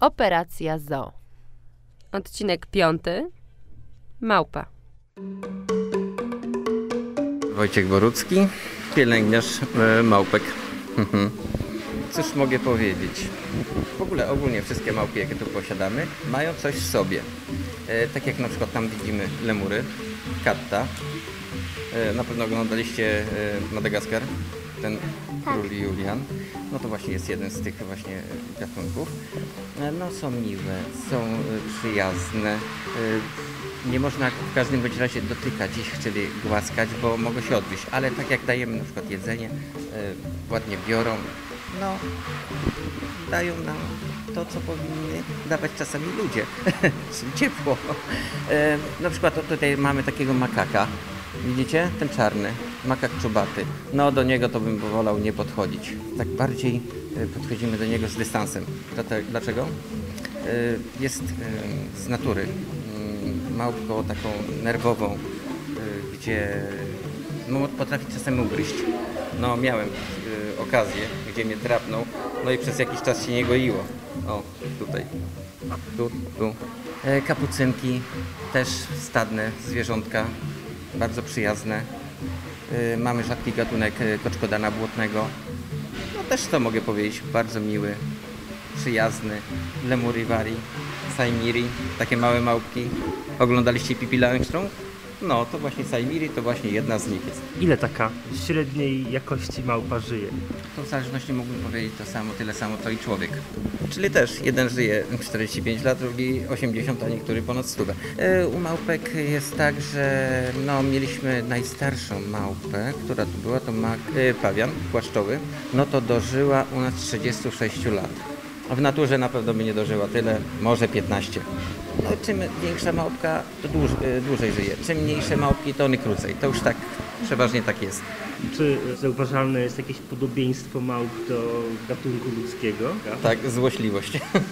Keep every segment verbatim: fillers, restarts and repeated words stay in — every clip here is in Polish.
Operacja Zoo. Odcinek piąty. Małpa. Wojciech Borucki, pielęgniarz e, małpek. Cóż mogę powiedzieć? W ogóle ogólnie wszystkie małpy, jakie tu posiadamy, mają coś w sobie. E, tak jak na przykład tam widzimy lemury, katta. E, na pewno oglądaliście e, Madagaskar, ten król Julian. No to właśnie jest jeden z tych właśnie gatunków. E, no są miłe, są e, przyjazne. E, Nie można w każdym bądź razie dotykać ich, czyli głaskać, bo mogą się odwieść. Ale tak jak dajemy na przykład jedzenie, e, ładnie biorą, no dają nam to, co powinny dawać czasami ludzie, czyli ciepło. E, na przykład tutaj mamy takiego makaka, widzicie? Ten czarny, makak czubaty. No do niego to bym wolał nie podchodzić. Tak bardziej e, podchodzimy do niego z dystansem. Dlaczego? E, jest e, z natury małpką taką nerwową, gdzie no, potrafi czasem ugryźć. No miałem y, okazję, gdzie mnie drapnął, no i przez jakiś czas się nie goiło. O, tutaj, tu, tu. E, kapucynki, też stadne zwierzątka, bardzo przyjazne. E, mamy rzadki gatunek koczkodana błotnego. No też to mogę powiedzieć, bardzo miły, przyjazny. Lemurivari, Saimiri, takie małe małpki. Oglądaliście Pippi Langström? No, to właśnie Saimiri, to właśnie jedna z nich jest. Ile taka średniej jakości małpa żyje? To w zależności mógłbym powiedzieć to samo, tyle samo co i człowiek. Czyli też jeden żyje czterdzieści pięć lat, drugi osiemdziesiąt, a niektóry ponad sto. E, u małpek jest tak, że no, mieliśmy najstarszą małpę, która tu była, to mak, e, pawian płaszczowy, no to dożyła u nas trzydzieści sześć lat. W naturze na pewno by nie dożyła tyle, może piętnaście. No, czym większa małpka, to dłuż, dłużej żyje. Czym mniejsze małpki, to one krócej. To już tak, przeważnie tak jest. Czy zauważalne jest jakieś podobieństwo małp do gatunku ludzkiego? Tak, złośliwość.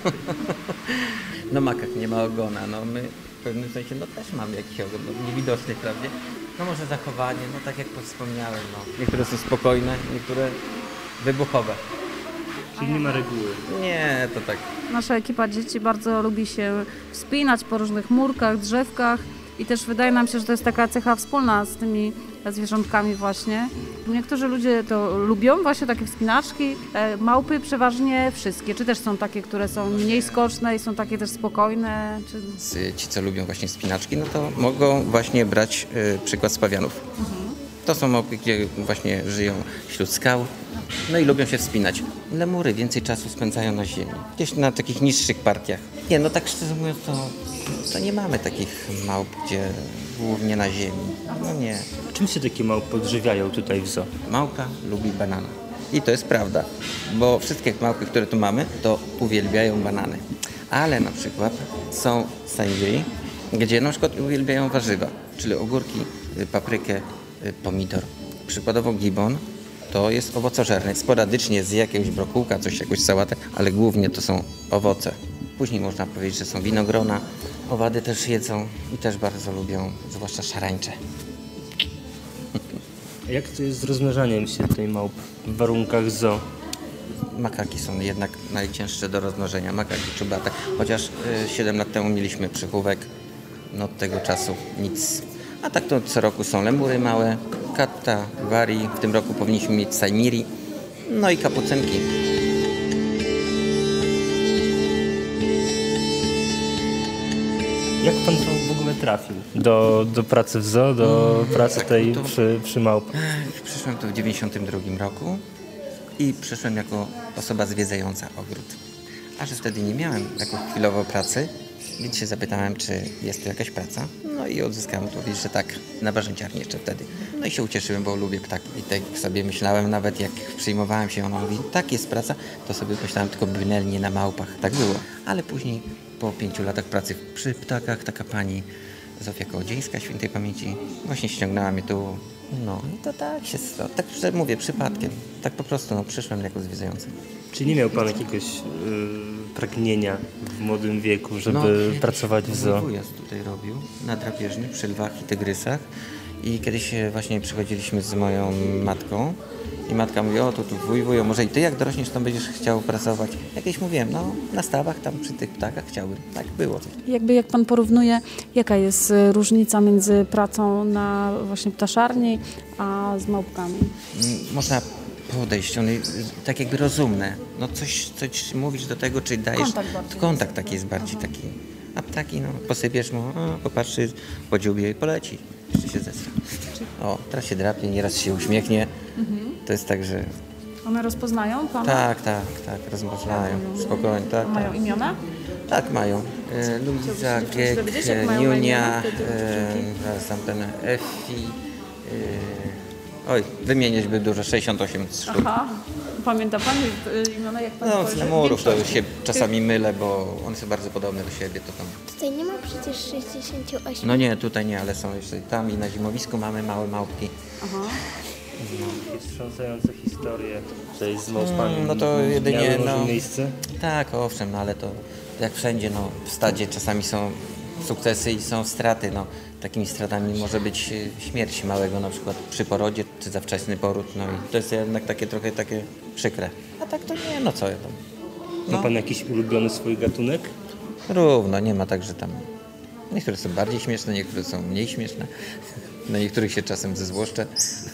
No makak nie ma ogona, no my w pewnym sensie no też mamy jakiś ogon, no, niewidoczny wprawdzie. No może zachowanie, no tak jak wspomniałem, no. Niektóre są spokojne, niektóre wybuchowe. Czyli nie ma reguły? Nie, to tak. Nasza ekipa dzieci bardzo lubi się wspinać po różnych murkach, drzewkach i też wydaje nam się, że to jest taka cecha wspólna z tymi zwierzątkami właśnie. Niektórzy ludzie to lubią, właśnie takie wspinaczki. Małpy przeważnie wszystkie, czy też są takie, które są mniej skoczne i są takie też spokojne? Czy... Ci, co lubią właśnie wspinaczki, no to mogą właśnie brać y, przykład z pawianów. Mhm. To są małpy, gdzie właśnie żyją wśród skał, no i lubią się wspinać. Lemury więcej czasu spędzają na ziemi, gdzieś na takich niższych partiach. Nie, no tak szczerze mówiąc, to, to nie mamy takich małp, gdzie głównie na ziemi. No nie. Czym się takie małpy odżywiają tutaj w zoo? Małpa lubi banana. I to jest prawda, bo wszystkie małpy, które tu mamy, to uwielbiają banany. Ale na przykład są Saimiri, gdzie na przykład uwielbiają warzywa, czyli ogórki, paprykę, pomidor. Przykładowo gibbon to jest owocożerny. Sporadycznie zje jakiegoś brokułka, coś, jakąś sałatę, ale głównie to są owoce. Później można powiedzieć, że są winogrona. Owady też jedzą i też bardzo lubią, zwłaszcza szarańcze. A jak to jest z rozmnażaniem się tej małp w warunkach zoo? Makaki są jednak najcięższe do rozmnożenia, makaki czubate. Chociaż y, siedem lat temu mieliśmy przychówek, no od tego czasu nic. A tak to co roku są lemury małe, katta, wari, w tym roku powinniśmy mieć saimiri, no i kapucynki. Jak pan w ogóle trafił do, do pracy w zoo, do hmm, pracy tak, tej to, przy, przy małpach? Przyszłem tu w dziewięćdziesiątym drugim roku i przyszłem jako osoba zwiedzająca ogród. A że wtedy nie miałem jako chwilowo pracy, więc się zapytałem, czy jest tu jakaś praca. No i odzyskałem odpowiedź, że tak, na warzynciarni jeszcze wtedy. No i się ucieszyłem, bo lubię ptaki. I tak sobie myślałem, nawet jak przyjmowałem się, ona mówi, tak jest praca, to sobie myślałem tylko bynelnie na małpach. Tak było. Ale później, po pięciu latach pracy przy ptakach, taka pani Zofia Kołodziejska, świętej pamięci, właśnie ściągnęła mnie tu. No i to tak się stało. Tak mówię, przypadkiem. Tak po prostu, no przyszłem jako zwiedzający. Czy nie miał pan jakiegoś yy, pragnienia w młodym wieku, żeby no, pracować w zoo? Wujas tutaj robił na drapieżni, przy lwach i tygrysach. I kiedyś właśnie przychodziliśmy z moją matką I matka mówi, o to tu wuj, wujo, może i ty jak dorośniesz, to będziesz chciał pracować. Jakieś mówiłem, no na stawach tam przy tych ptakach chciałbym. Tak było. Jakby jak pan porównuje, jaka jest y, różnica między pracą na właśnie ptaszarni, a z małpkami? Mm, Można podejść, one y, tak jakby rozumne. No coś, coś mówisz do tego, czy dajesz... Kontakt bardziej. Kontakt taki jest bardziej taki. A ptaki, no posypiesz mu, o, popatrzy, podziubie i poleci. Jeszcze się zesra. O, teraz się drapie, nieraz się uśmiechnie. To jest tak, że... One rozpoznają pana? Tak, tak, tak, rozmawiają. Spokojnie, tak, Mają tak. imiona? Tak, mają. E, Luiza, Gek, dowiedzieć, jak e, mają na Niunia, imię te e, zaraz tam ten Efi. E, oj, wymieniać by dużo, sześćdziesiąt osiem sztuk. Aha. Pamięta pan y, imiona, jak pan No, spojrzy? z lemurów to Większość. się czasami mylę, bo one są bardzo podobne do siebie. To tam. Tutaj nie ma przecież sześćdziesiąt osiem. No nie, tutaj nie, ale są jeszcze tam i na zimowisku mamy małe małpki. Aha. Takie wstrząsające historie tutaj z małpami. No to jedynie, miały może no- miejsce. Tak, owszem, no ale to jak wszędzie, no w stadzie czasami są sukcesy i są straty, no takimi stratami może być e, śmierć małego na przykład przy porodzie, czy za wczesny poród, no i to jest jednak takie trochę takie przykre. A tak to nie, no co ja tam. Ma No, pan jakiś ulubiony swój gatunek? równo, nie ma tak, że tam niektóre są bardziej śmieszne, niektóre są mniej śmieszne, na niektórych się czasem zezłoszczę.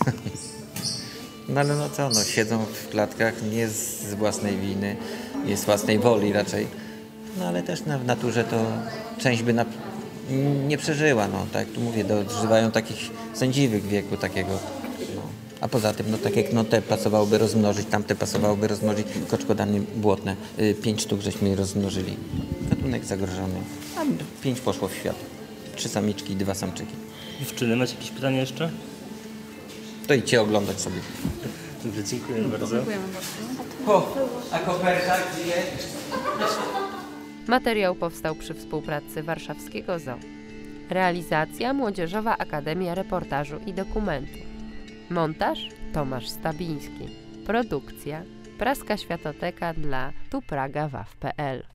No ale no co, no siedzą w klatkach nie z, z własnej winy, nie z własnej woli raczej. No ale też na, w naturze to część by na, nie przeżyła, no tak jak tu mówię, dożywają takich sędziwych wieku takiego. No. A poza tym, no tak jak no, te pasowałoby rozmnożyć, tamte pasowałoby rozmnożyć, koczkodany błotne, y, pięć sztuk żeśmy rozmnożyli. Gatunek zagrożony, a pięć poszło w świat. Trzy samiczki i dwa samczyki. Dziewczyny, macie jakieś pytania jeszcze? To idźcie oglądać sobie. Dobrze, dziękuję bardzo. Dziękujemy bardzo. O, a koperta gdzie? Materiał powstał przy współpracy Warszawskiego Zoo. Realizacja Młodzieżowa Akademia Reportażu i Dokumentu. Montaż Tomasz Stabiński. Produkcja Praska Światoteka dla Tu Praga W A W kropka pe el.